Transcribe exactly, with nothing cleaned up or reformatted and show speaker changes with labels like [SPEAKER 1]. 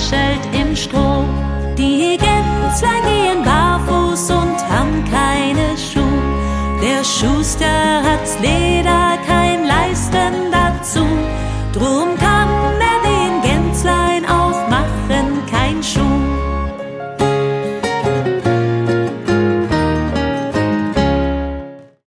[SPEAKER 1] kuschelt im Stroh. Die Gänselein gehen barfuß und haben keine Schuh. Der Schuster hat's Leder, kein Leisten dazu. Drum kann